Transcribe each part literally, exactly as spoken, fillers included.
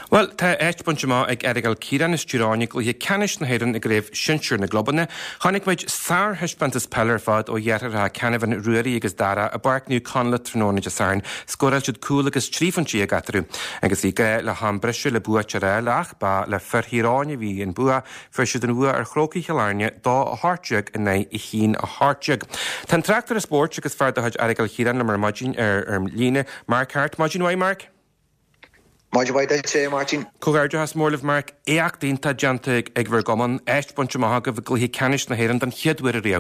Well, tá éist buinte má ag Eireal Ciaran is Tíráine go hí ceannis na héireann ag raibh sinseúr na globanna, chanig muid sár heispantas pellar fad ó dheartar a ceannahan ruaí agus dara a barcniú conla tróna de sairn, scórail siad cúla agus trífantí a gatarú, agus í ga le ham breisiú le bua teareach ba le ferhíráine bhí in bua fer siad an bua ar chrócaí chealairne dá a háteag in i chin a háteag. Tá tractar a sport agus ferdaid Eireal Ciaran le mar maidin ar ar líne Mark Hart, maidin wai Mark? Maid bhaid é sé, Martin. Cógairde has mórlah Mark éach dínta deanta ag bhar goman éist buinte maitha go bh gluhí ceannis na héireann den chiadhuiir a riamh.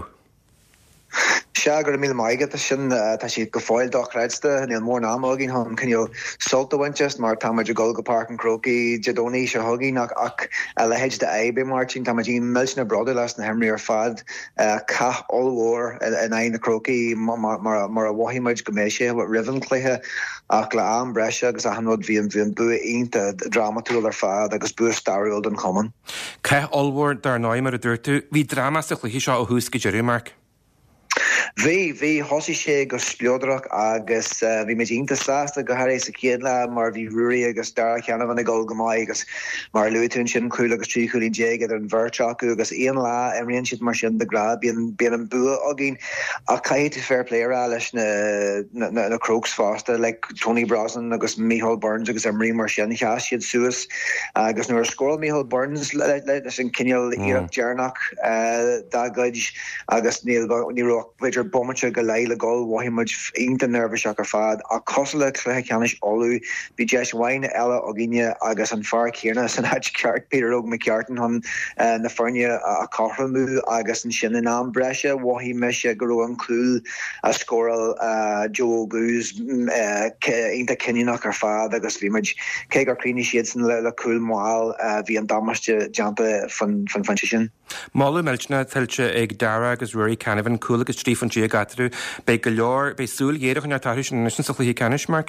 Se gur mí maigad a sin tá si go fáil dochreidste níl mór námagin han cinneal solta winchest mar táid a Golga Park an croci Jadoni se hogin ach ach le héid de ébe Martin táid milna brother las na hemri ar fad ca allhór in ein na croci mar a wahimid goméise wat riven cléthe ach le an breise agus a hanod hí an bhíon bu ínta dramatúil ar fad agus buair starúil an common. Ca allhór dar náim mar a dúirtu, hí drama sa chluhí seo ó húsca Jerry Mark. Bhí bhí hosi sé go spliodrach agus bhí mé ínta sásta go haéis sa céadla mar bhí ruúí agus dar cheanna go gomáid agus mar luún sin cúil agus trí chuúlín déag ar an bhirteachú agus íon lá imríonn siad mar sin de grad bíon bíon an bua agin a caiiti fair player leis na na crocs fásta le Tony Brosnan agus Micheál Burns agus imrí mar sin cheas siad suas agus nuair scóil Micheál Burns leis an cinneal iarach dearnach dá gaid agus níl ní Vidir bommate go leile gol wahimid inta nervous ar fad a cosla cléthe ceannis olú bí Jess Wayne ela ogine agus an far céarna san hat ceart Peter Og McCartan hon na farne a carhamú agus an sin an am breise wahi meise go an clúl a scoral Joe Goose inta cinneach ar fad agus bhíid cé gur críine siad san le le cúil máil bhí an damaiste jampa fan fan fan sin. Mála meiltena tiltte ag dara agus ruirí Canavan cúla agus trífantí a gatarú, be go leor be súil géadach an artáú sin na sin sa chluhí ceannis, Mark?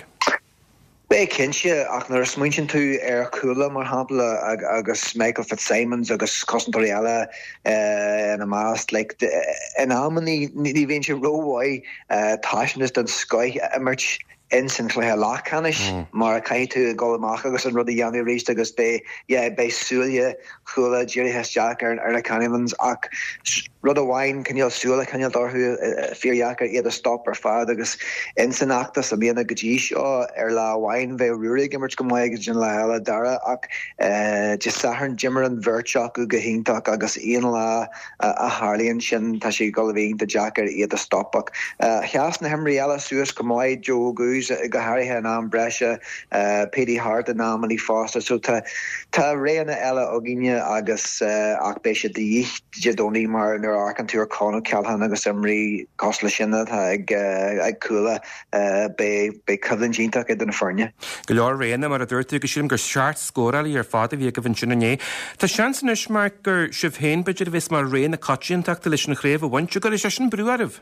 Bé cinse ach nar smuintin tú ar coolla mar hapla ag, agus Michael Fitzsimons agus Cosntorí eile in a mast like in ammaní ní bhíonn sé róhhaid táisnas don Sky immert instant le lá canis mar caiitú go amach agus an rud a dhéanú rééis agus bé bé súile chula Jerry Hess Jack ar ar na Canimans ach rud a bhhain cinneal súla cinneal dorthú fíorheachar iad a stop ar fad agus insanachtas a bíana gotí seo ar lá bhhain bheith ruúrig immert go maiid agus gin le eile dara ach just saharn Jimmer an bhirteach go gohíntaach agus íon lá a Harlíonn sin tá sé go bhíon de Jack ar iad a stop ach cheas na himrí eile suas go maiid Joe Goose go hairthe an am breise Paddy Hart an am í fásta so tá tá réanna eile ogine agus ach béise de Jadoni mar nuair arcan túr Conor Calhan agus imrí cosla sinna ag ag coolla be be cyflin jíntaach iad an farne. Go leor réanna mar a dúirtu go siúm gur seart scóraí ar fád a bhí go bhain sinna né. Tá seansan is mar gur sibh héin beidir bhís mar réanna cotíntaach leis na chréibh a bhaintú go leis sin brúaribh.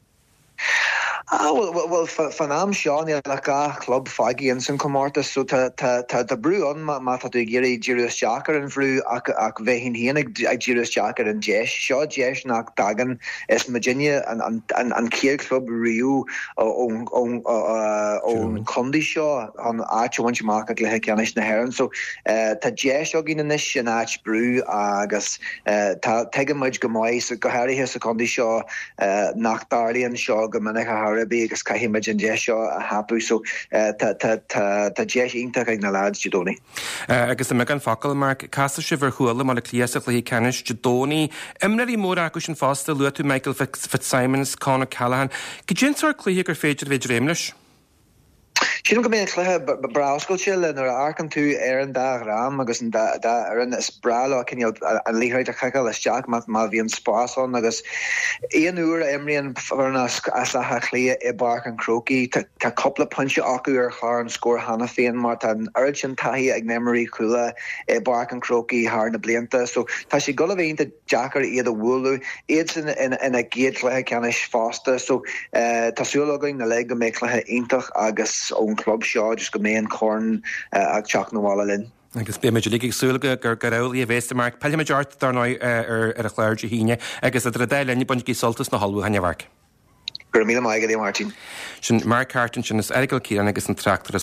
Ah, well, well, well fan am Sean le ga club fagi in san comórta so ta ta ta ta brew on ma ma tu geri Julius Jacker and flu ak ak vehin hienig Julius Jacker and Jesh Shaw Jesh nak dagan is Virginia and and and and Kiel club Rio on on on Condi Shaw on arch one market le hekanish na heron so ta Jesh ogin in this ach brew agus ta tegamaj gamai so go hari his Condi Shaw nak Darlian Shaw gamanaka agus caiimiid an dé seo a hapú so tá dé íntaach ag na lads Jadoni. Agus me an facail mar casa si bhar chuala mar le clíasach le ceannis Jadoni imraí mór acu sin fásta lu tú Michael Fitzsimons, Conor Callahan. Go dgintar clí gur féidir féidir réimlis? Sin go mé chluthe brascoilse le nar arcan tú ar an dá rám agus ar an is brala cinneal an líthraid a chaáil is teach má má bhí an spásán agus éon uair a imríonn farna as a chlia i barc an croci tá coppla punse acu ar char an scór hana féin mar tá an aird sin taí ag memorí chula i barc an croci thar na blianta so tá sé go bhhéonnta Jackar iad a bhúlú iad sin ina géad chluthe ceannis fásta so tásúlagainn na le go mé chluthe iontach agus ón club seo just go méon corn ag teach na bhála linn. Agus bé meidir líigh súlaga gur goráí a bhésta mar peile meidir art darnáid ar ar a chléir de híine agus a dra lenne buint í soltas na hallú hanne bhar. Gur míle maigad é Martin. Sin Mark Carton sin is Eireal Ciaran agus an tractar